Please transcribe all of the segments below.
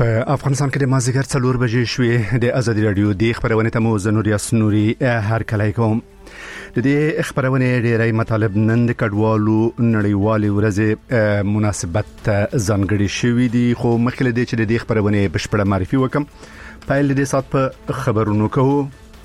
په افغانستان کې د مازیګر 4 بجې شوې د ازادي رادیو د خبرونه ته مو زنوریا سنوري هر کله کوم د دې خبرونه ډېرې مطالب نن د کډوالو نړیوالې ورځې مناسبت ځانګړي شوې دي خو مخکې د چې د دې خبرونه بشپړه معرفي وکم پایل د سات په خبرونو کوو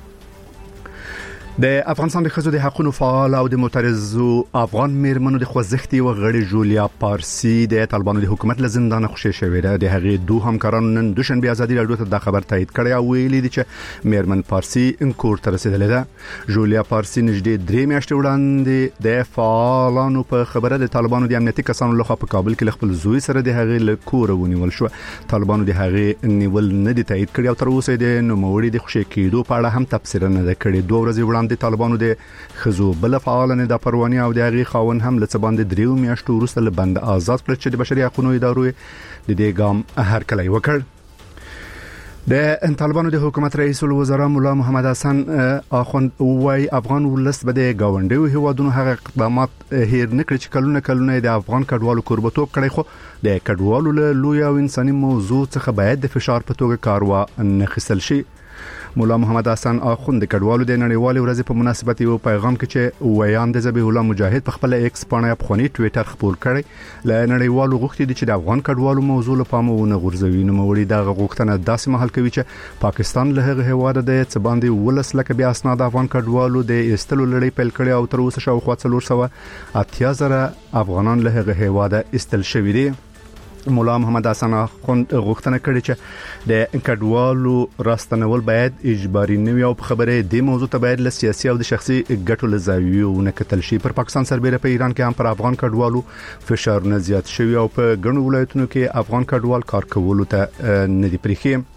د افغانستان د خزو د حقوقو فعال او د معترضو افغان میرمنو د خوځښتي او غړي جولیا پارسی د طالبانو د حکومت له زندان خوشی شوې ده د هغې دوه همکارانو نن دوشنبه ازادي رادیو ته د خبر تایید کړی او ویلي دي چې میرمن پارسی انکور ته رسیدلې ده جولیا پارسی نږدې 3 میاشتې وړاندې د فعالانو په خبره د طالبانو د امنیتي کسانو لخوا په کابل کې خپل زوی سره د هغې له کور ونیول شو طالبانو د هغې نیول نه دي تایید کړی او تر اوسه د نوموړي د خوشی کېدو په اړه هم تفسیر نه ده کړی 2 ورځې وړاندې د طالبانو د خزو بل فعالانه د پرواني او د هغې خاون هم لڅ باندې 3 میاشتو وروسته له بند آزاد کړ چې د بشري حقوقو ادارو د دې ګام هر کله وکړ د طالبانو د حکومت رئیس الوزرا مولا محمد حسن اخوند وای افغان ولس به د گاونډیو هیوادونو هغه اقدامات هیر نکړي چې کلونه د افغان کډوالو قربتوب کړي خو د کډوالو له لوی او انساني موضوع څخه باید د فشار په توګه کاروا نه خسل شي مولا محمد حسن اخوند د کډوالو د نړیوالې ورځې په مناسبت یو پیغام کې چې ویان د ذبیح الله مجاهد په خپل ایکس باندې افغاني ټوئیټر خپور کړی ل نړیوالو غوښتي دي چې د افغان کډوالو موضوع له پامه ونه غورځوي نو موري د غوښتنه داسې محل کوي چې پاکستان له هغه هواد د څ باندې ولس لکه بیا اسناد افغان کډوالو د استلو لړۍ پیل کړي او تر اوسه شاوخوا 480 افغانان له هغه هواد استل شوي دي مولا محمد حسن اخوند غوښتنه کړې چې د کډوالو راستنول باید اجباري نه وي او په خبره د موضوع ته باید له سیاسي او د شخصي ګټو له زاویو نه کتل شي پر پاکستان سربېره په ایران کې هم پر افغان کډوالو فشار نه زیات شوی او په ګڼو ولایتونو کې افغان کډوال کار کولو ته نه دي پریخي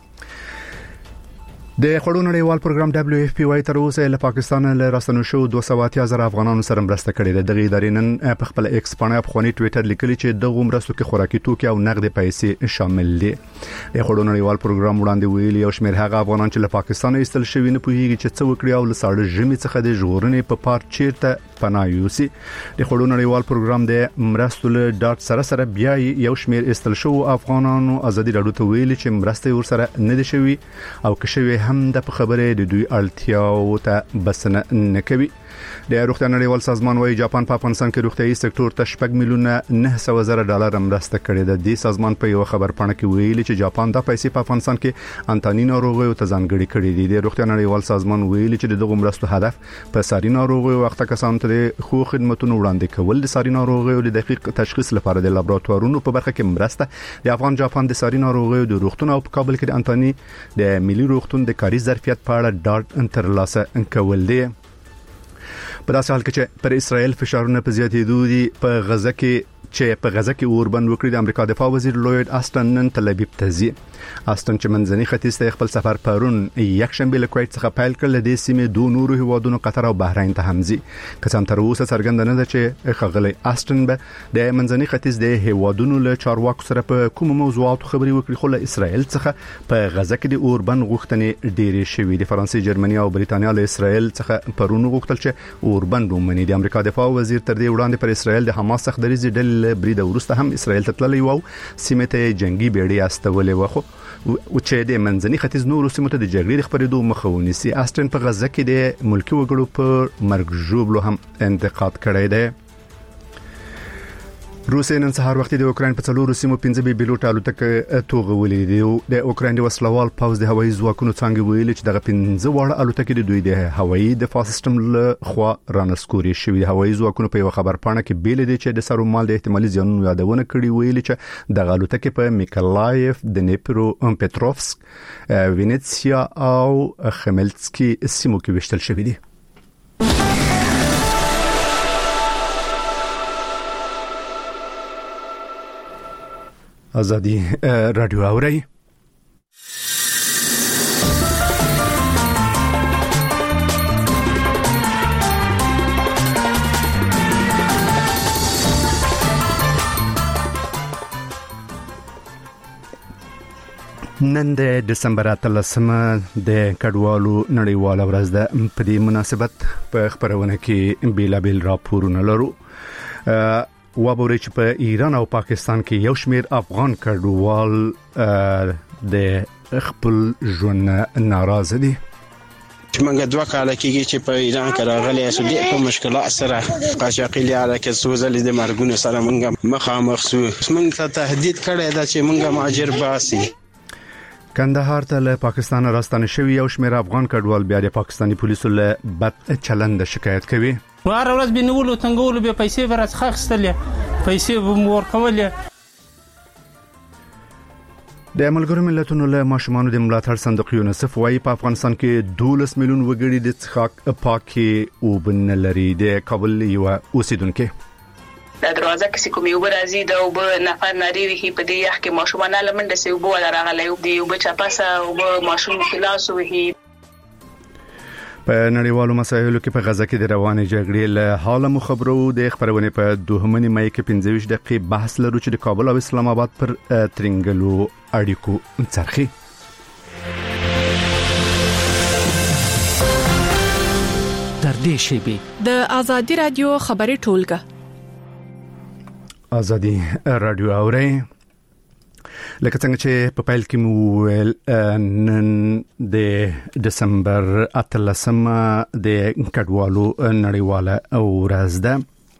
د خړو نړیوال پروګرام دبليو اف پی وايي تر اوسه له پاکستان له راستنو شو 280,000 افغانانو سره مرسته کړې ده دغه ادارې نن په خپل ایکس باندې افغاني ټوئیټر لیکلي چې دغه مرستو کې خوراکي توکي او نقد پیسې شامل دي د خړو نړیوال پروګرام وړاندې ویلي او شمیر هغه افغانان چې له پاکستان ایستل شوی نه پوهیږي چې څه وکړي او له ساړه ژمي څخه د ژغورنې په پار چیرته پناه یوسي د خړو نړیوال پروګرام د مرستو له ډاټ سره بیا یو شمیر ایستل شو افغانانو ازادي رادیو ته ویلي چې مرسته ورسره نه دي شوی او که شوی هم د خبره د دوی اړتیاو ته بسنه نه کوي د روغتیا نړیوال سازمان وايي جاپان په افغانستان کې روغتيایي سکتور ته 8 میلیونه $900,000 مرسته کړې ده د سازمان په یو خبر پاڼه کې ویلي چې جاپان د پیسې په افغانستان کې انتاني ناروغیو ته ځانګړي کړې دي د روغتیا نړیوال سازمان ویلي چې دغه مرستو هدف په ساري ناروغیو وخت کسانو ته خو خدماتونو وړاندې کول د ساري ناروغیو د دقیق تشخیص لپاره د لابراتوارونو په برخه کې مرسته د افغان جاپان د ساري ناروغیو د روغتون او په کابل کې د انتاني د ملي روغتون د کاري ظرفیت په اړه ډاټ ترلاسه کول دي په داسې حال کې چې پر اسرائیل فشارونه په زیاتېدو دي په غزه کې اوربند وکړي د امریکا دفاع وزیر لوید آستن نن تل ابیب ته ځي آستن چې منځني ختیځ ته خپل سفر پرون یک شنبه له کویت څخه پیل کړل د سیمې دوه نورو هیوادونو قطر او بحرین ته هم ځي قسم تر اوسه څرګند نه ده چې خغلی آستن به د منځني ختیځ د هیوادونو له چارواکو سره په کوم موضوعاتو خبري وکړي خو له اسرائیل څخه په غزه کې د اوربند غوښتنې ډېرې شوې د فرانسې جرمني او بریتانیا له اسرائیل څخه پرون غوښتل چې اوربند ومني د امریکا دفاع وزیر تر دې وړاندې پر اسرائیل د حماس څخه دریزي ډلې برید ورسته هم اسرائیل ته تللی وو سیمه ته جنگي بیړۍ استولې وخو او چې د منځني ختیځ نورو سیمو ته د جګړې خبرېدو مخه ونیسي آستن په غزه کې د ملکی وګړو پر مرګ ژوبلو هم انتقاد کړی دی روسیا نن سهار وخت د اوکرين په څلورو سیمو 15 بیلوټ الوتکه توغولې دي د اوکرين د وسلوال پوز د هوایي ځواکونو څنګه ویل چې دغه 15 وړ الوتکې د دوی د هوایي دفاع سیستم له خوا رانسکوري شوی د هوایي ځواکونو په یو خبر پاڼه کې بیل دي چې د سرومال د احتمالي زیانونو یادونه کړې ویل چې د الوتکې په میکلایف د نیپرو پټروفسک وینیتسیا او خملتسکي سیمو کې وشتل شوی دي ازادي رادیو اوري نن د دسمبر 13مه د کډوالو نړیواله ورځ ده په دې مناسبت په خبرونه کې بیلابل راپورونه لرو وابوري چې په ایران او پاکستان کې یو شمیر افغان کډوال د خپل ژوند ناراضه دي. منګه دوه کاله کېږي چې په ایران کې راغلي اسو د په مشکلات سره قاچاقي لاره کې سوزلې د مرګونو سره منګه مخامخ سو منګه ته تهدید کړی دا چې منګه مهاجر باسي. کندهار ته له پاکستان راستنه شوی یو شمیر افغان کډوال بیا د پاکستانی پولیسو له بد چلند شکایت کوي. هر ورځ بنولو تنګولو به پیسې ورڅ خښتلې پیسې ورکولې. د ملګرو ملتونو له ماشومانو د ملاتړ صندوق یونیسف وايي په افغانستان کې 12 میلیون وګړي د څښاک پاکي او بن لري. د کابل یو اوسیدونکو د دروازه کې کومې وبرازي د وب نفر نری وی په دې یخ کې ماشومان لمنډه سي وب راغلي دی وب چپاسه وب ماشوم کلاس وی. په نړیوالو مسایلو کې په غزه کې د روانې جګړې له حاله مو خبرو د خبرونه په 2 مې کې 25 دقیقې بحث لرو چې د کابل او اسلام آباد پر ترنګلو اړیکو څرخي. در دې شیبه د ازادي رادیو خبري ټولګه ازادي رادیو اوري لکه څنګه چې په پیل کې مو ویل نن د دسمبر 18 د کډوالو نړیواله ورځ ده.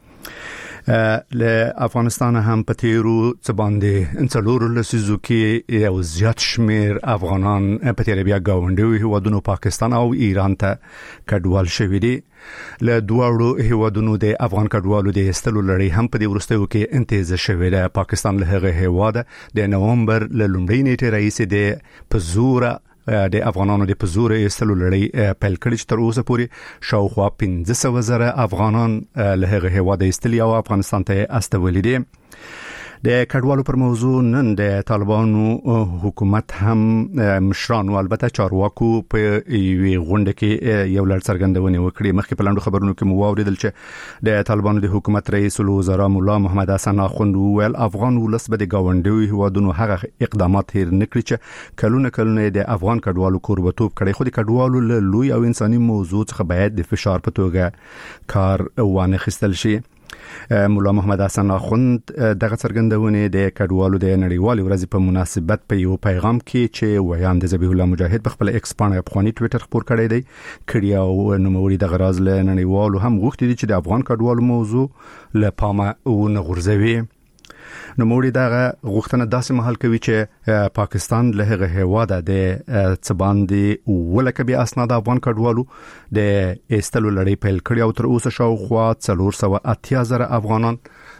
له افغانستان هم په تیرو څه باندې انڅلور لسیزو کې یو زیات شمیر افغانان په تیر بیا گاونډي هیوادونو پاکستان او ایران ته کډوال شوي دي. له دوړو هیوادونو د افغان کډوالو د استلو لړۍ هم په دې ورستیو کې انتهاء شوې ده. پاکستان له هغه هیواد د نومبر له لومړۍ نیټې رئیس د پزوره د افغانانو د پزوره استلو لړۍ پیل کړي چې تر اوسه پورې شاوخوا 15,000 افغانان له هغه هیواد استلی او افغانستان ته استولي دي. د کډوالو پر موضوع نن د طالبانو حکومت هم مشرانو البته چارواکو په یوې غونډه کې یو لړ څرګندونه وکړي. مخکې په لاندو خبرونو کې مو واوریدل چې د طالبانو د حکومت رئیس الوزرا مولا محمد حسن اخوند ویل افغان ولس به د گاونډي هیوادونو هغه اقدامات هیر نکړي چې کلونه د افغان کډوالو کوربتوب کړي. خو د کډوالو له لوی او انساني موضوع څخه باید د فشار په توګه کار وانه خستل شي. مولا محمد حسن اخوند دغه څرګندونه د کډوالو د نړیوالې ورځې په مناسبت په یو پیغام کې چې ویان د ذبیح الله مجاهد په خپل ایکس باندې افغاني ټوئیټر خبر کړی دی کړي او نوموړي د غراز له نړیوالو هم غوښتي دي چې د افغان کډوالو موضوع له پامه ونه غورځوي. نوموړي دغه غوښتنه داسې مهال کوي چې پاکستان له هغه هیواده د څباندې ولکه بیا اسناد افغان کډوالو د استلو لړۍ پیل کړي او تر اوسه شاوخوا 480,000 افغانان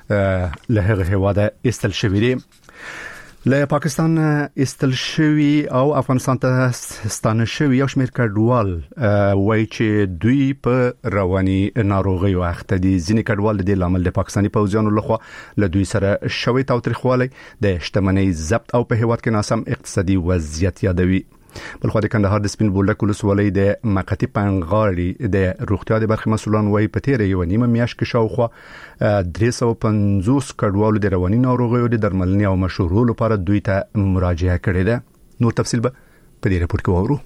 له هغه هیواده استل شوي دي. له پاکستان استل شوی او افغانستان ته ستانه شوی یو شمېر کډوال وایي چې دوی په رواني ناروغي واخته دي. ځینې کډوال د لامل د پاکستاني پوځیانو لخوا له دوی سره شوی تاوتریخوالی د شتمنۍ ضبط او په هیواد کې ناسم اقتصادي وضعیت یادوي. بلخو د کندهار د سپین بولدک ولسوالۍ د مقتی پنغاړي د روغتیا د برخې مسولان وایي په تیر یو نیمه میاشت کې شاوخوا 350 کډوالو د رواني ناروغیو د درملنې او مشورو لپاره دوی ته مراجعه کړې ده. نور تفصیل به په دې راپور کې وورو.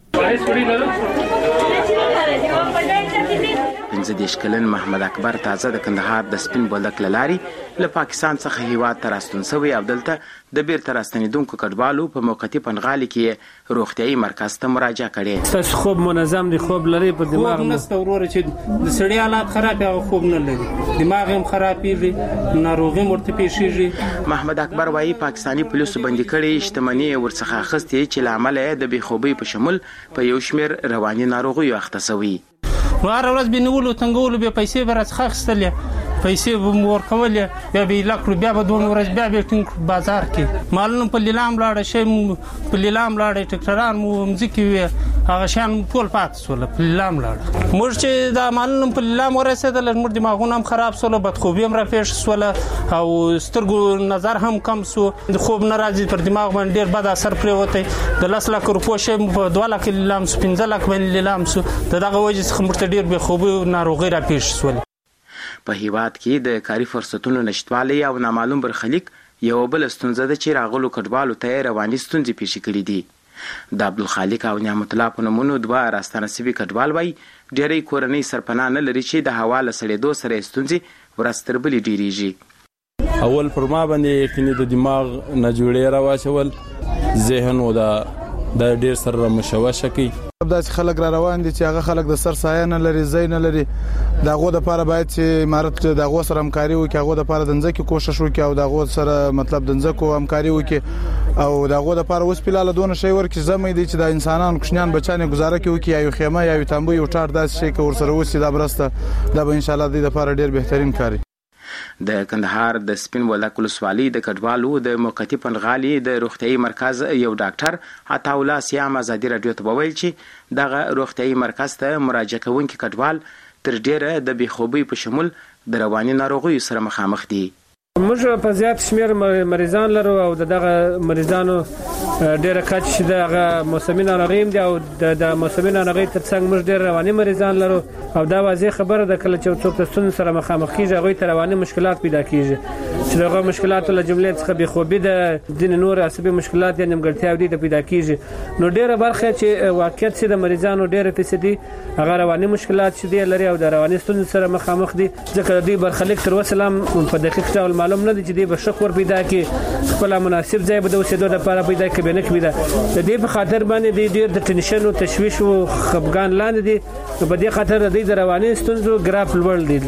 15 کلن محمد اکبر تازه د کندهار د سپین بولدک لاري له پاکستان څخه هیواد ته راستون شوی او دلته د بیرته راستنیدونکو کډوالو په موقتی پنغالي کې روغتيایي مرکز ته مراجعه کړې. تاسو خوب منظم دي خوب لري په دماغ نست وروره چې د سړی حالات خراب او خوب نه لري دماغ هم خرابېږي ناروغي مرته پیښیږي. محمد اکبر وايي پاکستاني پولیسو باندې کړي شتمنۍ ورڅخه اخستې چې لامل د بېخوبۍ په شمول په یو شمیر رواني ناروغیو اخته شوی. هر ورځ بنولو تنګولو به پیسې ورڅ خښتلې پیسې ورکولې بیا به لاکړو بیا به دوه ورځ بیا به ټینګ بازار کې مالونه په لیلام لاړه شي په لیلام لاړه ټکټران مو مزکی وي هغه شان ټول پات سول په لیلام لاړه موږ چې دا مالونه په لیلام ورسېدل موږ دماغونه هم خراب سول بدخوبي هم راپېښ سول او سترګو نظر هم کم سو د خوب ناراضي پر دماغ باندې ډېر بد اثر پرې وته د 10 لک روپو شي په 2 لک لیلام 15 لک باندې لیلام سو دغه وجه څخه موږ ډېر به خوبي ناروغي راپېښ سول. په هیواد کې د کاري فرصتونو نشټوالي او نامعلوم برخلیک یو بل ستونزه ده چې راغلو کډوالو ته رواني ستونزې پیښ کړې دي. د عبدالخالق او نعمت الله په نومونو دوه راستانه سوي کډوال وایي ډېری کورنۍ سرپناه نه لري چې د هوا له سړېدو سره ستونزې ورځ تر بلې ډېریږي. اول پر ما باندې یقیني د دماغ نه جوړې راواچول ذهن او د ډیر سره مشوشه کوي. داسې خلک را روان دي چې هغه خلک د سر سایه نه لري ځای نه لري دغه د لپاره باید چې امارت دغه سره همکاري وکړي هغه د لپاره د ځکه کوشش وکړي او دغه سره مطلب د ځکه همکاري وکړي او دغه د لپاره اوس پلاله دونه شی ورکړي زمې دي چې د انسانانو کوشنیان بچانه گزاره کوي یو خیمه یا یو تنبو یو ټار داسې شي که ورسره وسی دا برسته دا به ان شاء الله د لپاره ډیر بهترین کاری. د کندهار د سپین بولدک ولسوالۍ د کډوالو د موقتی پنغالي د روغتيایي مرکز یو ډاکټر عطا الله سیام ازادي رادیو ته وویل چې دغه روغتيایي مرکز ته مراجعه کوونکي کډوال تر ډیره د بېخوبۍ په شمول د رواني ناروغیو سره مخامخ دي. موږ په زیات شمیر مریضان لرو او دغه مریضانو ډیره کچ دغه موسمي ناروغي دي او د موسمي ناروغي ترڅنګ موږ ډیر رواني مریضان لرو او دا واضح خبره ده کله چې څوک د ستونزو سره مخامخ کیږي هغه ته رواني مشکلات پیدا کیږي چې دغه مشکلات له جملې څخه بېخوبي د دین نور عصبي مشکلات یا نیمګړتیاوې دي پیدا کیږي. نو ډیره برخه چې واقعیت سي د مریضانو ډیره فیصدي هغه رواني مشکلات چې دي لري او د رواني ستونزو سره مخامخ دي ځکه دوی برخلیک تر اوسه په دقیق ډول معلوم نه دي چې دوی به ښه کور پیدا کړي خپل مناسب ځای به د اوسېدو لپاره پیدا کړي به نه کړي د دې په خاطر باندې ډېر د ټینشن او تشویش او خفګان لاندې دي په دې خاطر د رواني ستونزو ګراف لوړ دی.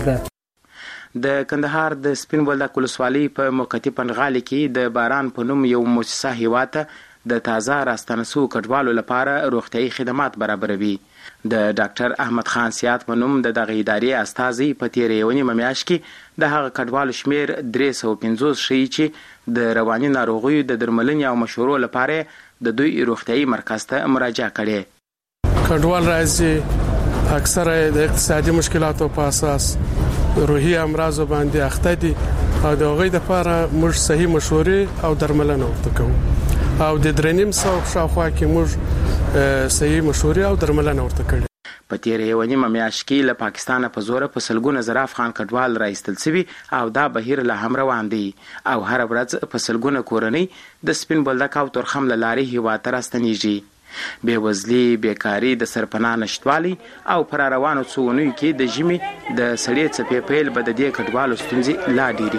د کندهار د سپین بولدک ولسوالۍ په موقتی پنغالي کې د باران په نوم یو مؤسسه هیواته د تازه راستنه شوو کډوالو لپاره روغتيایي خدمات برابروي. د ډاکټر احمد خان سیات په نوم د دغه ادارې استازي په تیرې یوې نیمه میاشت کې د هغه کډوالو شمیر 350 شي چې د رواني ناروغیو د درملنې او مشورو لپاره د دوی روغتيایي مرکز ته مراجعه کړې. کډوال راځي اکثره د اقتصادي مشکلاتو په اساس روحي امراض باندې اخته دي او د هغوی لپاره موږ صحیح مشورې او درملنه ورته کوو او د درنیم سو شاوخوا کې موږ صحیح مشورې او درملنه ورته کړې. په تیرې یوه نیمه میاشت کې له پاکستانه په زوره په سلګونه زره افغان کډوال راایستل شوي او دا بهیر لا هم روان دی او هره ورځ په سلګونه کورنۍ د سپین بولدک او تورخم له لارې هیواد ته راستنیږي. بېوزلي، بیکاري، د سرپناه نشتوالي او پر روانو څو اونیو کې د ژمي د سړې څپې پیل به د دې کډوالو ستونزې لا ډېرې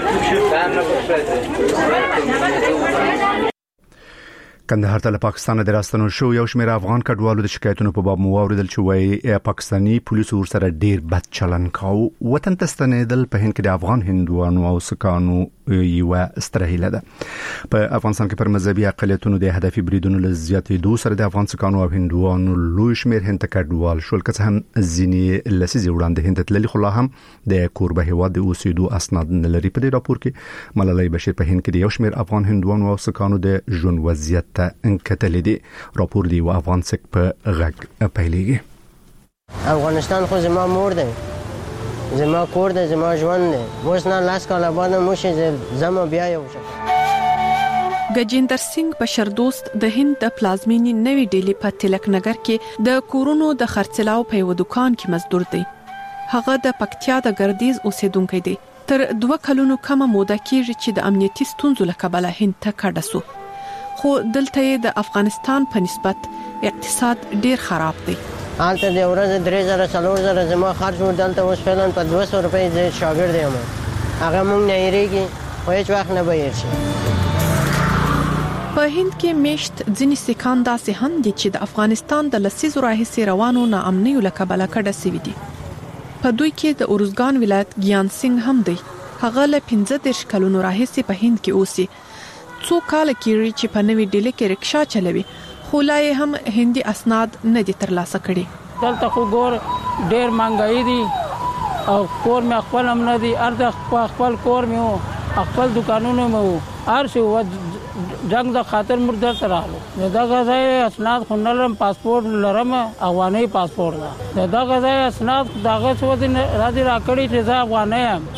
کړي. کندهار ته له پاکستان د راستنو شو یو شمېر افغان کډوالو د شکایتونو په باب موریدل چې وایي پاکستاني پولیسو ورسره ډیر بد چلن کاوه. وطن ته ستنېدل په هند کې د افغان هندوانو او سکانو یو سترهیله ده. په افغانستان کې پر مذهبي اقلیتونو د هدفي بریدونو له زیاتېدو سره د افغان سکانو او هندوانو لوی شمېر هند ته کډوال شول که څه هم ځینې لسیزې وړاندې هند ته تللي خو لا هم د کوربه هیواد د اوسېدو اسناد نه لري. په دې راپور کې ملالۍ بشیر په هند کې د یو شمېر افغان هندوانو او سکانو د ژوند وضعیت انکتل دي. راپور دی و افغان سک په غږ پیلېږي. افغانستان خو زما مور دی، زما کور دی، زما ژوند دی. اوس نه لاس کاله باندې موشي زما بیا یو شم. گجیندر سنگ بشردوست د هند د پلازمینی نوی ډیلی په تلک نگر کې د کورونو د خرڅلاو په یو دکان کې مزدور دی. هغه د پکتیا د ګردیز اوسیدونکی دی. تر 2 کلونو کمه موده کېږي چې د امنیتي ستونزو له کبله هند ته کډه سو. خو دلته د افغانستان په نسبت اقتصاد ډیر خراب دی. حالته د ورځ 3000 زما خرج ور دلته اوس فعلا په 200 روپۍ د شاګرد یم. هغه مونږ نه یریږي خو هیڅ وخت نه بهیر شي. په هند کې میشت ځینې سکان داسې هم دي چې د افغانستان د لسیزو راهیسې روانو ناامنیو له کبله کډه سوي دي. په دوی کې د اروزګان ولایت ګیان سنگ هم دی. هغه له 15 کلونو راهیسې په هند کې اوسي. څو کال کېږي چې په نوې ډیلی کې رکشا چلوي خو لا یې هم هندي اسناد نه دي ترلاسه کړي. دلته خو ګور ډیر مهنګای دي او کور مې خپل هم نه دي. ارزه خپل کور مې وو، خپل دکانونه مې وو، هر شی و جنگ د خاطر مردر ته راغلو. دغه ځای اسناد خو نه لرم، پاسپورت لرم، افغاني پاسپورت ده. دغه ځای اسناد دغه څه دي راځي راکړي چې زه افغاني یم.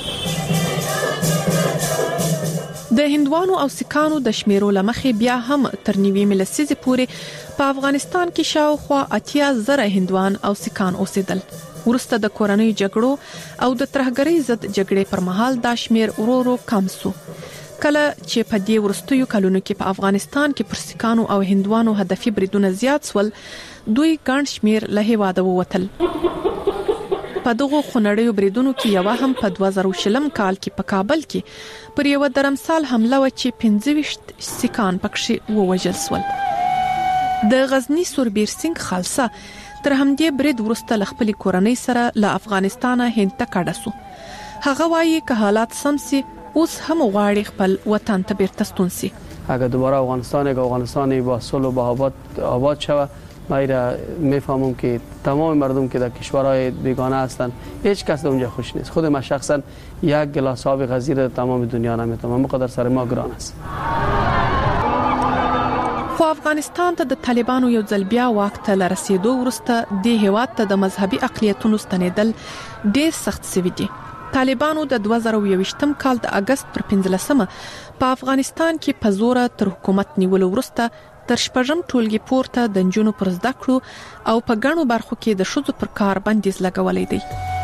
د هندوانو او سکانو د شمیرو لمخې بیا هم تر نیوي لسیزې پورې په افغانستان کې شاوخوا 80,000 هندوان او سکان اوسېدل. ورسته د کورنۍ جګړو او د ترهګرۍ ضد جګړې پر مهال دا شمیر ورو ورو کم سو. کله چې په دې ورستیو کلونو کې په افغانستان کې پر سکانو او هندوانو هدفي بریدونه زیات سول، دوی ګڼ شمیر له هیواده ووتل. په دغه خونړیو بریدونو کې یو هم په 2020 کال کې په کابل کې پر یو درمسال حمله و چې 25 سکان پکښې ووژل شول. د غزنی سوربیر سنگ خالصه تر همدې برید وروسته خپل کورنۍ سره له افغانستانه هند ته کډه شو. هغه وایي که حالات سم سي اوس هم غواړي خپل وطن ته بیرته ستون سي. اگر دوباره افغانستان با صلح و آباد شود، من میفهمم که تمام مردم که در کشورهای بیگانه هستند هیچ کس در اونجا خوش نیست. خود من شخصا یک گلاس آب غزیر در تمام دنیا نمیتونم، مقدر سر ما گران است. خو افغانستان ته د طالبانو یو ځل بیا واک ته لرسېدو وروسته د هیواد ته د مذهبي اقلیتونو ستنېدل ډېر سخت شوي دي. طالبانو د 2021 کال د اگست پر 15مه په افغانستان کې په زور تر حکومت نیولو وروسته تر شپږم ټولګي پورته د نجونو پر زده کړو او په ګڼو برخو کې د ښځو پر کار بندیز لګولې دی.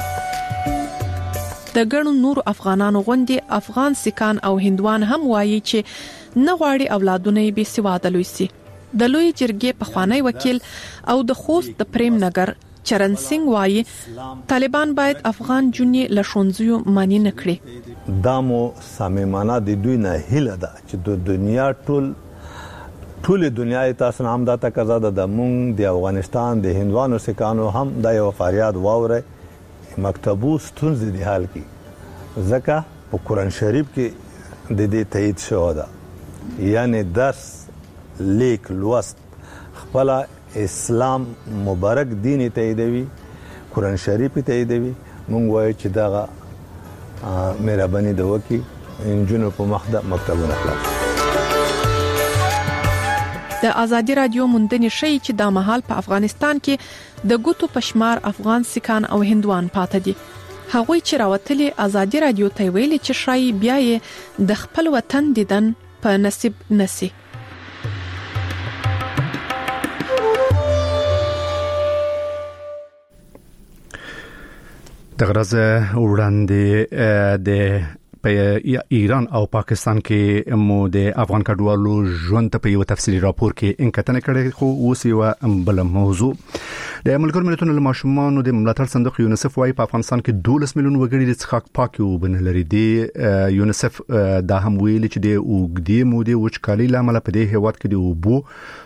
د ګڼو نور افغانانو غوندي افغان سکان او هندوان هم وایي چې نه غواړي اولادونه یې بې سواده لوی سي. د لوی جرګې پخوانی وکیل او د خوست د پریم نګر چرن سنگ وایي طالبان باید افغان جونې له ښوونځیو منع نه کړي. دا مو صمیمانه د دوی نه هیله ده چې د دنیا ټول دنیا تاسو هم دا تقاضا ده د مونږ د افغانستان د هندوانو سکانو هم دا یو فریاد واوري مکتبو ستونزې د حال کې ځکه په قرآن شریف کې د دې تایید شوی ده، یعنی درس لیک لوست خپل اسلام مبارک دین تاییدوي، قرآن شریف تاییدوي. مونږ وایو چې دا مهرباني د وکي انجونو په مخده مکتبونه خلاص. د ازادي رادیو موندنې شي چې د مهال په افغانستان کې د ګوتو پشمار افغان سکان او هندوان پاتې دي. هغوی چې راوتلي ازادي رادیو ته ویلي چې شای بیا یې د خپل وطن دیدن په نصیب نسی. د غرض وړاندې د ایران او پاکستان کې مو د افغان کډوالو ژوند ته په یو تفصیلي راپور کې انکټنه کړې، خو اوس یو بل موضوع د ملګرو ملتونو له ماشومانو د ملاتړ صندوق یونیسف وايي په افغانستان کې 12 میلیون وګړي د څښاک پاکي اوبه نه لري. د یونیسف دا هم ویلي چې د اوګدې مودې وچکالۍ لامل په دې هیواد کې د اوبو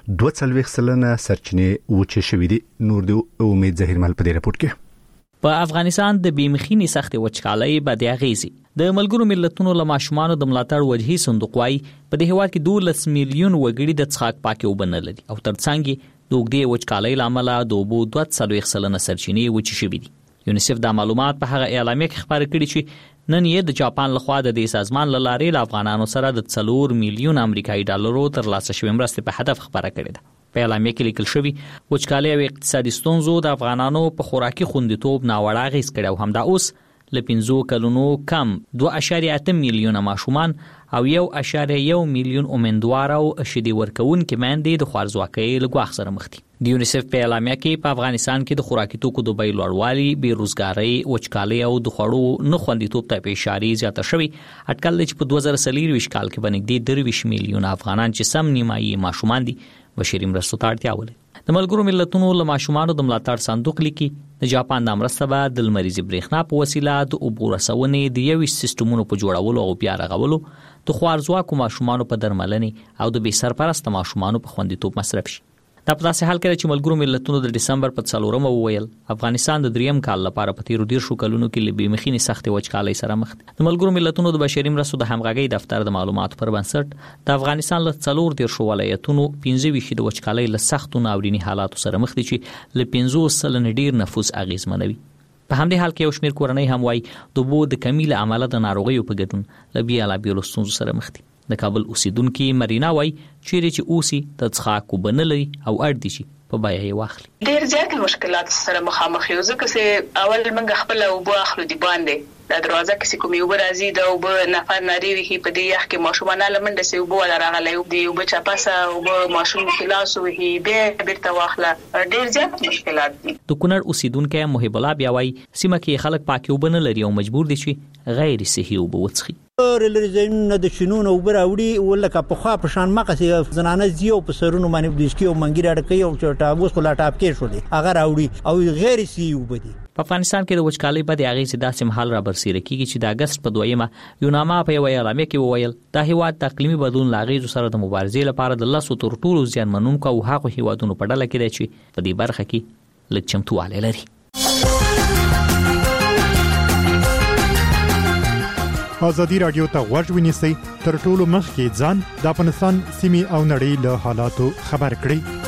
2.4% سرچینې وچې شوې دي. نور د امید ظاهر مل په دې راپور کې په افغانستان د بیمخینی سخت وچکالۍ بد اغیزي د ملګرو ملتونو له ماشومانو د ملاتړ وجهي صندوق وايي په دې هیواد کې 12 میلیون وګړي د څښاک پاکي اوبه نه لري او ترڅنګ د اوګدې وچکالۍ لامل د اوبو 2.4% سرچینې وچې شوې دي. یونیسف دا معلومات په هغه اعلامیه کې خبرې کړې چې نن یې د جاپان لخوا د دې سازمان له لارې له افغانانو سره د 4 میلیون امریکایي ډالرو ترلاسه شوې مرستې په هدف خبره کړې ده. په اعلامیه کې لیکل شوی وچکالۍ او اقتصادي ستونزو د افغانانو په خوراکي خوندیتوب ناوړه اغېز کړی او همدا اوس له 15 کلونو کم 2.8 میلیون ماشومان او 1.1 میلیون امیندوار او شیدې ورکوونکي میندې د خوارځواکۍ له ګواښ سره مخ دي. د یونیسف په اعلامیه کې په افغانستان کې د خوراکي توکو د بیې لوړوالي، بیروزګارۍ، وچکالۍ او د خوړو نه خوندیتوب ته په اشاره زیاته شوی. اټکل چې په 2023 کال کې باندې 23 میلیون افغانان چې سم نیمایي ماشومان دي بشري مرستو ته اړتیا ولري. د ملګرو ملتونو له ماشومانو د ملاتړ صندوق لیکي د جاپان د مرسته به د لمریزې برېښنا په وسیله د اوبو رسونې د 21 سیستمونو په جوړولو او بیا رغولو، د خوارځواکو ماشومانو په درملنې او د بې سرپرسته ماشومانو په خوندیتوب مصرف شي. دا په داسې حال کې چې ملګرو ملتونو د دسمبر په 4مه وویل افغانستان د 3م کال لپاره په تیرو 10 کلونو کې له بیمخینې سختې وچکالۍ سره مخ دی. د ملګرو ملتونو د بشري مرستو د همغږۍ دفتر د معلوماتو پر بنسټ د افغانستان له 14 ولایتونو 15 د وچکالۍ له سختو ناوریني حالاتو سره مخ دي چې له 50% ډیر نفوس اغیزمنوي. په همدې حال کې یو شمېر کورنۍ هم وایي د اوبو د کمی له امله د ناروغیو په ګډون له بیلابېلو ستونزو سره مخ دي. د کابل اوسیدونکي مرینا وایي چیرې چې اوسي د څښاک اوبه نه لري او اړ دي چې په بیه یې واخلي. ډېر زیات مشکلات سره مخامخ یو ځکه چې اول موږ خپل اوبه اخلو دی باندې د دروازه کې کومې اوبه راځي د اوبه نفر ناری وي په دې یخ کې ماشومان لمنډه سي اوبه ولا راغلي دی اوبه چپاسه اوبه ماشوم کلاس وي به بیرته واخله. ډېر زیات مشکلات دي. د کونړ اوسیدونکي محب الله بیا وایي سیمه کې خلک پاکي اوبه نه لري او مجبور دي چې غیر صحي اوبه وڅښي. رلریزینونه د شنونو اوبه راوړي ولکه په خوا په شان مقصې زنانه زیو په سرونو باندې د اسکی او منګی راډ کوي او چټا اوس خلا ټاپ کې شو دي هغه راوړي او غیر صحي اوبه دي. په افغانستان کې د وچکالۍ په د اغیزې داسې مهال را برسېره کیږي چې د اگست په 2 یوناما په یو اعلامیه کې وویل دا هیواد د اقلیمي بدلون له اغیزو سره د مبارزې لپاره د 10 تر ټولو زیانمنونکو او هغو هیوادونو په ډله کې دی چې په دې برخه کې لږ چمتووالی لري. ازادي راډیو ته غوږ ونیسئ تر ټولو مخکې ځان د افغانستان سیمې او نړۍ له حالاتو خبر کړئ.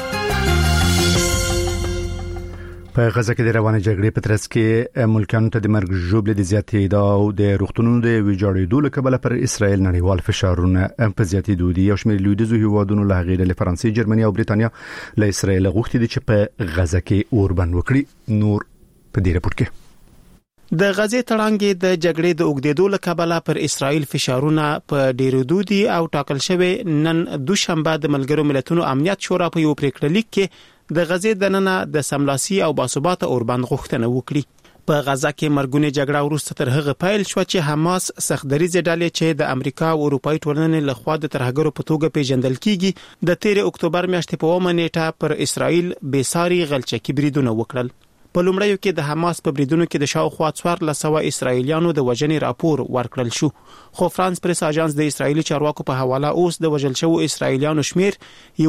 په غزه کې د روانې جګړې په ترڅ کې ملکانو ته د مرګ ژوبلې د زیاتېدو او د روغتونونو د ویجاړېدو له کبله پر اسرائیل نړیوال فشارونه په زیاتېدو دي. یو شمېر لویدیځو هیوادونو له هغې ډلې فرانسې، جرمني او بریتانیا له اسرائیل غوښتي دي چې په غزه کې اوربند وکړي. نور په دې رپورټ کې د غزې تړانګې د جګړې د اوږدېدو له کبله پر اسرائیل فشارونه په ډېرېدو دي او ټاکل شوی نن دوشنبه د ملګرو ملتونو امنیت شورا په یو پریکړه لیک کې د غزې دننه د سملاسي او باثباته اوربند غوښتنه وکړي. په غزه کې مرګونی جګړه وروسته تر هغه پیل شو چې حماس سختدریزه ډلې چې د امریکا او اروپאי ټولنې له خوا د ترهګرو په توګه پیژندل کیږي د 13 اکتوبر میاشتې په 1 نیټه پر اسرائیل بېساري غلچکي بریدونه وکړل. په لومړیو کې د حماس په بریدونو کې د شاوخوا 1400 اسرائیلیانو د وژنې راپور ورکړل شو، خو فرانس پریس اژانس د اسرائیلي چارواکو په حواله اوس د وژل شوو اسرائیلیانو شمیر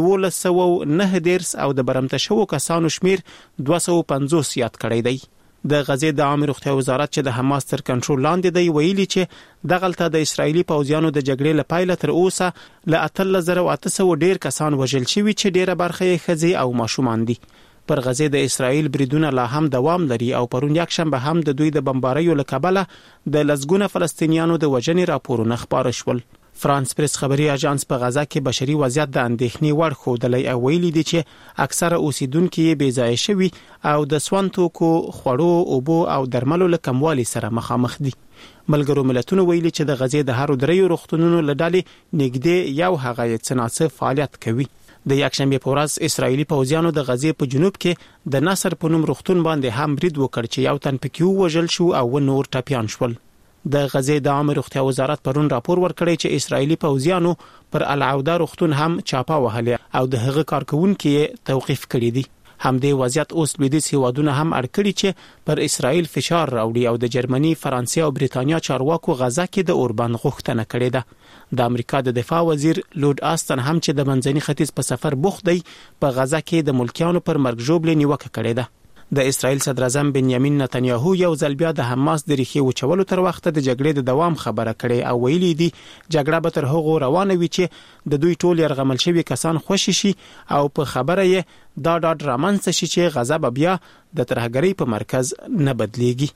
1109 او د برمته شوو کسانو شمیر 250 یاد کړی دی. د غزې د عامه روغتیا وزارت چې د حماس تر کنټرول لاندې دی ویلي چې دغلته د اسرائیلي پوځیانو د جګړې لپاره تر اوسه له 13800 ډیر کسان وژل شوي چې ډیره برخه یې ښځې او ماشومان دي. پر غزې د اسرائیل بریدونه لا هم دوام لري او پرون یک شنبه هم د دوی د بمباریو له کبله د لزګونه فلسطینیانو د وژنې راپورونه خبر شول. فرانس پریس خبري اژانس په غزه کې بشري وضعیت د اندېښنې وړ ښودلی او ویلي دي چې اکثره اوسیدونکو یې بې ځایه شوي او د سون توکو، خوړو، اوبو او درملو له کموالي سره مخامخ دي. ملګرو ملتونو ویلي چې د غزې د هر درې روغتونونو له ډلې نږدې یو هغه یې څه ناڅه فعالیت کوي. د یکشنبه په ورځ اسرائیلي پوځیانو د غزې په جنوب کې د نصر په نوم روغتون باندې هم برید وکړ چې یو تن پکې وژل شو او نور ټپيان شول. د غزې د عامه روغتیا وزارت پرون راپور ورکړی چې اسرائیلي پوځیانو پر العوده روغتون هم چاپه وهلې او د هغه کارکونکو توقيف کړی دی. همدې وضعیت اوس لویدیځ هیوادونه هم اړکړي چې پر اسرائیل فشار راوړي او د جرمني، فرانسې او بریتانیا چارواکو غزه کې د اوربند غوښتنه کړې ده. د امریکا د دفاع وزیر لورد آستن هم چې د منځني ختیځ په سفر بوخت دی په غزه کې د ملکیانو پر مرګ ژوبلې نیوکه کړې ده. د اسرائیل صدر اعظم بنیامین نتنیاهو یو ځل بیا د حماس د ریښې وچولو تر وخته د جګړې د دوام خبره کړې او ویلي دي جګړه به تر هغو روانه وي چې د دوی ټول يرغمل شوی کسان خوشي شي او په خبره یې دا ډاډ رامنځته شي چې غزه به بیا د ترهګرۍ په مرکز نه بدليږي.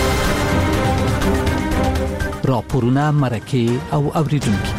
راپورونه، مرکه او اوریدونکو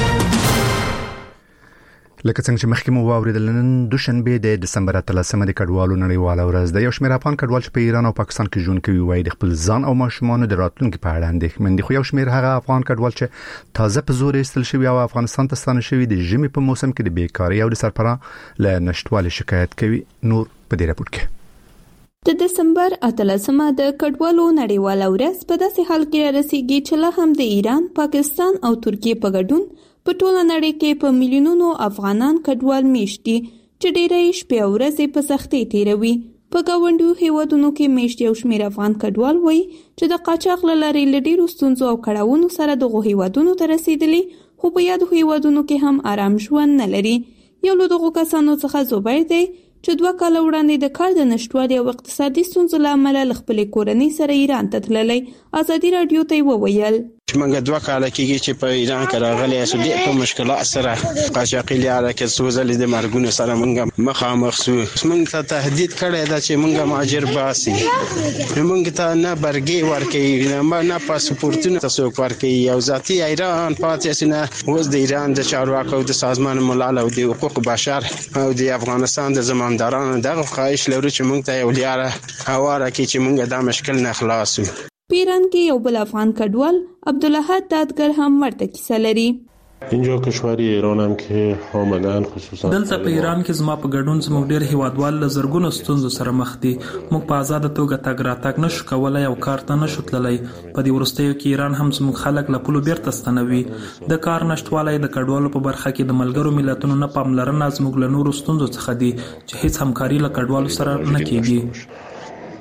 لکه څنګه چې مخکې مو واوریدل نن دوشنبه د دسمبر 13مه د کډوالو نړیواله ورځ ده. یو شمېر افغان کډوال چې په ایران او پاکستان کې ژوند کوي وایي د خپل ځان او ماشومانو د راتلونکي په اړه اندېښمن دي، خو یو شمېر هغه افغان کډوال چې تازه په زور ایستل شوي او افغانستان ته ستانه شوي د ژمي په موسم کې د بیکارۍ او د سرپراه له نشټوالي شکایت کوي. نور په دې راپور کې د دسمبر 13مه د کډوالو نړیواله ورځ په داسې حال کې رسیدي چې له هم د ایران، پاکستان او ترکیه په ګډون په ټوله نړۍ کې په میلیونونو افغانان کډوال میشتي چې ډېری شپې او ورځې په سختۍ تیروي. په ګاونډیو هیوادونو کې میشت یو شمېر افغان کډوال وایي چې د قاچاق له لارې له ډېرو ستونزو او کړاوونو سره دغو هیوادونو ته رسیدلي، خو په یادو هیوادونو کې هم آرام ژوند نه لري. یو له دغو کسانو څخه زبیر دی چې 2 کال وړاندې د کار د نشټوالي او اقتصادي ستونزو له امله له خپلې کورنۍ سره ایران ته تللی. ازادي راډیو ته وویل چې موږ 2 کال کېږي چې په ایران کې راغلي اسو د په مشکلات سره قاچاقي لاره کې سوزل د مرګونو سره موږ مخامخ سو. موږ ته تهدید کړی دا چې موږ مهاجر باسي، موږ ته نه برګي ورکي نه پاسپورتونه تاسو ورکي او ذاتي ایران پاتې نه وز د ایران د چارواکو د سازمان ملل او د حقوق بشر او د افغانستان د زمامدارانو دغه خواهش لرو چې موږ ته یو لاره هواره کې چې موږ دا مشکل نه خلاصو. پیران کې یو بل افغان کډوال عبدالله دادگر هم ورته کیسه لري. اینجا کشور ایران هم که آمدن خصوصا دلته په ایران کې زما په ګډون زموږ ډېر هیوادوال له زرګونو ستونزو سره مخ دي. موږ په آزاد توګه تګ راتګ نشو کولای او کار ته نشو تللی. په دې وروستیو کې ایران هم زموږ خلک له پولو بیرته ستنوي. د کار نشټوالی د کډوالو په برخه کې د ملګرو ملتونو نه پاملرنه زموږ له نورو ستونزو څخه دي چې هیڅ همکاري له کډوالو سره نه کیږي.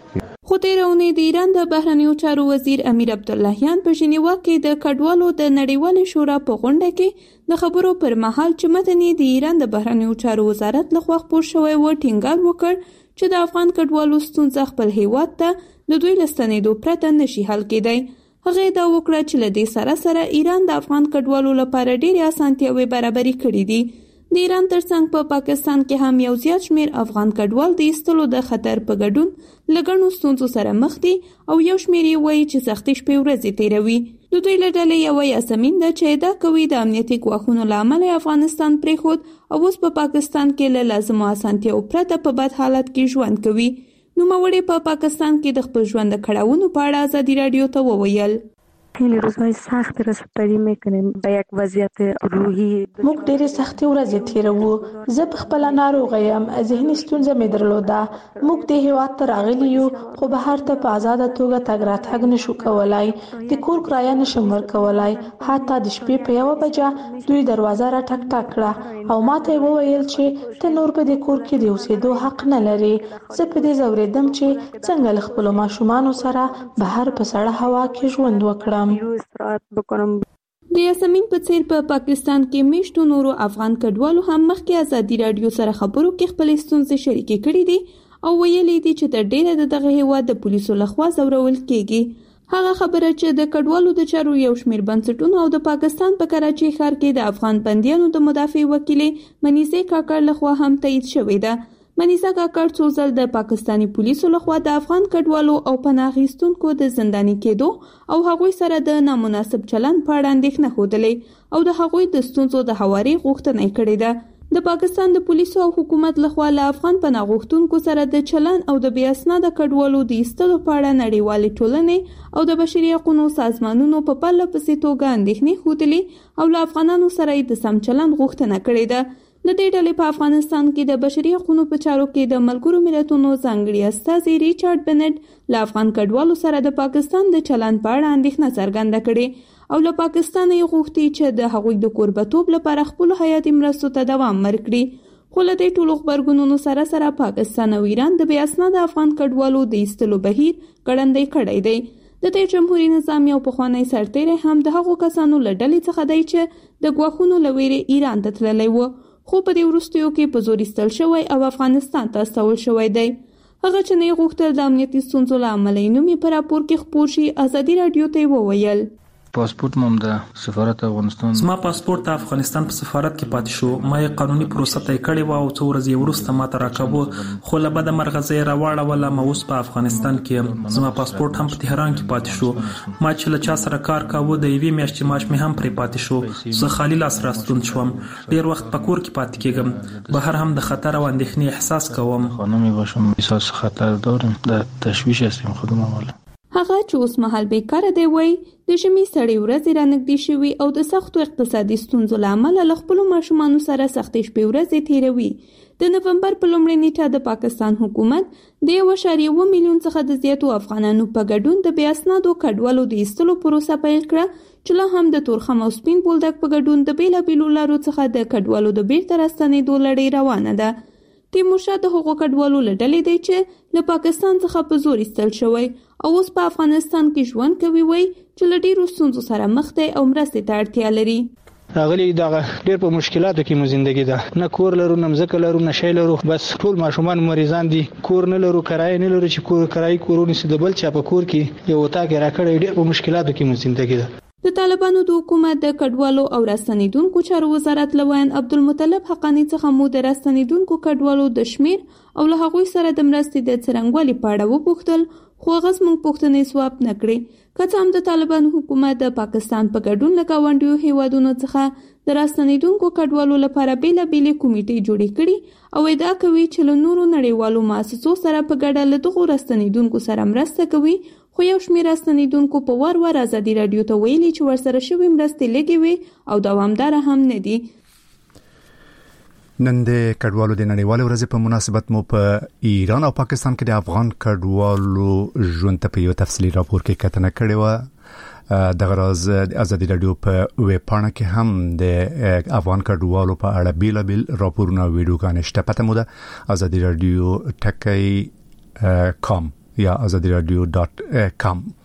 خو تېره اونۍ د ایران د بهرنیو چارو وزیر امیر عبداللهیان په ژنیوا کې د کډوالو د نړیوالې شورا په غونډه کې د خبرو پر مهال چې متن د ایران د بهرنیو چارو وزارت لخوا خپور شوی و ټینګار وکړ چې د افغان کډوالو ستونزه خپل هیواد ته د دوی له ستنېدو پرته نشي حل کېدی. هغه دا وکړه چې له دې سره سره ایران د افغان کډوالو لپاره ډېرې اسانتیاوې برابرې کړې دي. د ایران ترڅنګ په پاکستان کې هم یو زیات شمیر افغان کډوال د ایستلو د خطر په ګډون له ګڼو ستونزو سره مخ دي او یو شمیر یې وایي چې سختې شپې ورځې تېروي. د دوی له ډلې یوه یاسمین ده چې ادعا کوي د امنیتي ګواښونو له امله افغانستان پرېښود او اوس په پاکستان کې له لازمو اسانتیاوو پرته په بد حالت کې ژوند کوي. نوموړې په پاکستان کې د خپل ژوند د کړاوونو په اړه ازادي راډیو ته وویل. خیلی روزهای سخت رسپری میکنیم به یک وضعیت روحی. موږ ډېرې سختې ورځې تېروو. زه په خپله ناروغه یم، ذهني ستونزه مې درلوده. موږ دې هېواد ته راغلي یو خو بهر ته په ازاده توګه تګ راتګ نشو کولی. د کور کرایه نشم ورکولی. حتی د شپې په 1 بجه دوی دروازه را ټک ټک کړه او ما ته یې وویل چې ته نور په دې کور کې د اوسېدو حق نه لرې. زه په دې ځورېدم چې څنګه له خپلو ماشومانو سره بهر په سړه هوا کې ژوند وکړم. د یاسمین په څیر په پاکستان کې میشتو نورو افغان کډوالو هم مخکې ازادي راډیو سره خبرو کې خپلې ستونزې شریکې کړې دي او ویلي دي چې تر ډیره د دغه هیواد د پولیسو لخوا ځورول کیږي. هغه خبره چې د کډوالو د چارو یو شمیر بنسټونو او د پاکستان په کراچۍ ښار کې د افغان بندیانو د مدافع وکیلې منیزه کاکړ لخوا هم تایید شوې ده. منیزه کاکړ څو ځل د پاکستانی پولیسو لخوا د افغان کډوالو او پناه اخیستونکو د زنداني کېدو او هغوی سره د نامناسب چلند په اړه اندېښنه ښودلې او د هغوی د ستونزو د هواري غوښتنه یې کړې ده. د پاکستان د پولیسو او حکومت لخوا له افغان پناه غوښتونکو سره د چلند او د بې اسناده کډوالو د ایستلو په اړه نړیوالې ټولنې او د بشري حقوقو سازمانونو په پرله پسې توګه اندېښنې ښودلې او له افغانانو سره یې د سم چلند غوښتنه کړې ده. د دې ډلې په افغانستان کې د بشري حقوقو په چارو کې د ملګرو ملتونو ځانګړي استازي ریچارډ بنټ له افغان کډوالو سره د پاکستان د چلند په اړه اندېښنه څرګنده کړې او له پاکستان یې غوښتي چې د هغوی د کوربتوب لپاره خپل حیاتي مرستو ته دوام ورکړي. خو له دې ټولو خبرګونونو سره سره پاکستان او ایران د بې اسناده افغان کډوالو د ایستلو بهیر ګړندی کړی دی. د دې جمهوریت نظام یو پخوانی سرتیری هم د هغو کسانو له ډلې څخه دی چې د ګواښونو له ویرې ایران ته تللی و خو په دې وروستیو کې په زور ایستل شوی او افغانستان ته استول شوی دی. هغه چې نه غوښتل د امنیتي ستونزو له امله یې نوم یې په راپور کې خپور شي ازادي راډیو ته وویل. پاسپورت مم د سفارت افغانستان زما پاسپورت د افغانستان په سفارت کې پاتې شو. ما یې قانوني پروسه طی کړې و او څو ورځې وروسته ما ته راکاوه خو له بده مرغه زه یې راواړوله. ما اوس په افغانستان کې یم. زما پاسپورت هم په تهران کې پاتې شو. ما چې له چا سره کار کاوه د 1 میاشتې معاش مې هم پرې پاتې شو. زه خالی لاس راستون شوم. ډیر وخت په کور کې پاتې کېږم. بهر هم د خطر او اندېښنې احساس کوم. خانمې باشم احساس خطر دارم. د تشویش هستیم خودم والا. هغه چې اوس مهال بیکاره دی وای د ژمي سړې ورځې رانږدې شوي او د سختو اقتصادي ستونزو له امله له خپلو ماشومانو سره سختې شپې ورځې تېروي. د نومبر په لومړۍ نیټه د پاکستان حکومت د 1.1 میلیون څخه د زیاتو افغانانو په ګډون د بې اسنادو کډوالو د ایستلو پروسه پیل کړه چې لا هم د تورخم او سپین بولدک په ګډون د بېلابېلو لارو څخه د کډوالو د بیرته راستنېدو لړۍ روانه ده. تیمورشاه د هغو کډوالو له ډلې دی چې له پاکستان څخه په زور ایستل شوی او اوس په افغانستان کې ژوند کوي وای چې له ډېرو ستونزو سره مخ دی او مرستې ته اړتیا لري. هغه دغه ډېر په مشکلاتو کې مو ژوندۍ ده. نه کور لرو، نه ځمکه لرو، نه شی لرو. بس ټول ماشومان مریضان دي. کور نه لرو، کرایه نه لرو چې کور کرایي کورونه سي د بل چا په کور کې یو تاګ راکړی. ډېر په مشکلاتو کې مو ژوندۍ ده. د طالبانو د حکومت د کډوالو او راستنیدونکو چارو وزارت لوین عبدالمطلب حقانی څخه مو د راستنیدونکو کډوالو د شمیر او له هغوی سره د مرستې د څرنګوالي په اړه وپوښتل خو هغه زموږ پوښتنې ځواب نه کړې. که څه هم د طالبانو حکومت د پاکستان په ګډون له ګاونډیو هیوادونو څخه د راستنیدونکو کډوالو لپاره بېلابېلې کمیټې جوړې کړي او ادعا کوي چې له نورو نړیوالو مؤسسو سره په ګډه له دغو راستنیدونکو سره مرسته کوي. خو یو شمېر راستنیدونکو په وار ازادي راډیو ته ویلي چې ورسره شوې مرستې لږې وي او دوامداره هم نه دي. نن د کډوالو د نړیوالې ورځې په مناسبت مو په ایران او پاکستان کې د افغان کډوالو ژوند ته په یو تفصیلي راپور کې کتنه کړې و. د غراز ازادي راډیو په ویب پاڼه کې هم د افغان کډوالو په اړه بیلابل راپورونه او ویډیوګانې شته. پته مو ده ازادي راډیو ټکی کام یا azadiradio.com.